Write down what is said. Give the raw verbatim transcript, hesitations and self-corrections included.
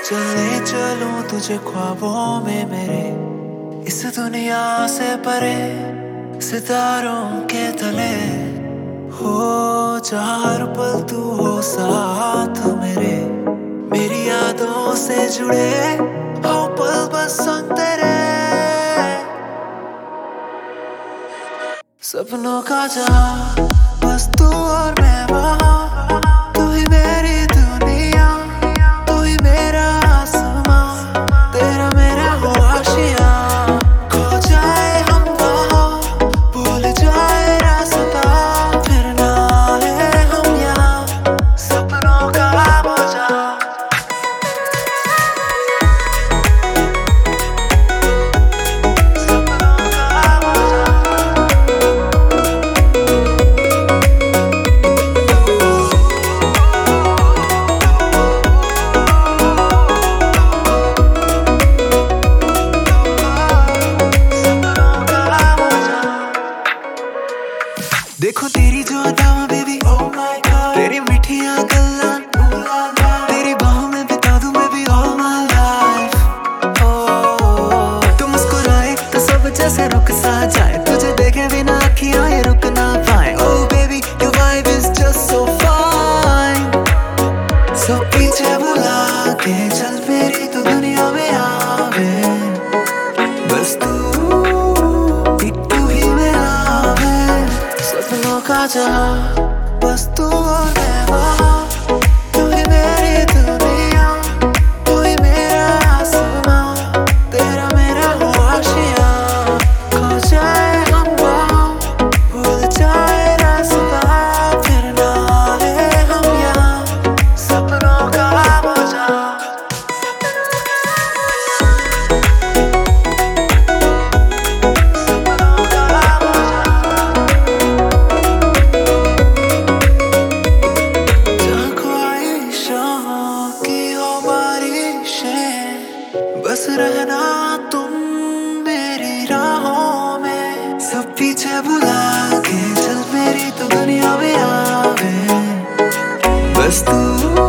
चले चलूं तुझे ख्वाबों में मेरे, इस दुनिया से परे, सितारों के तले। हो जहाँ हर पल तू हो साथ मेरे, मेरी यादों से जुड़े हो पल बस सुन तेरे। सपनों का जहां बस तू और मैं वहाँ, तू ही मेरी दुनिया, तू ही मेरा आसमां, तेरा मेरा हो आशिया। खो जाए हम वहाँ, भूल जाए रास्ता, फिर ना आए हम यहाँ, सपनों का बोझा। देखो तेरी जो अदावां बेबी, oh my God, तेरी मीठियां गल्लां, तेरी बाहों में बिता दूं मैं भी all my life। oh, तू मुस्कुराए तो सब जैसे रुक सा जाए, तुझे देखे बिना अखियां ये रुक ना पाए। oh baby your vibe is just so fine, so पीछे बुला के चल मेरी तो दुनिया में आवे, बस तू का जहां बस तू और मैं वहाँ, तू ही मेरी दुनिया, तू ही मेरा आसमां, तेरा मेरा हो आशिया। खो जाए हम वहाँ, भूल जाए रास्ता, फिर ना आए हम यहाँ, सपनों का बोझा। बस रहना तुम मेरी राहों में, सब पीछे बुला के चल मेरी तो दुनिया में आवे, बस तू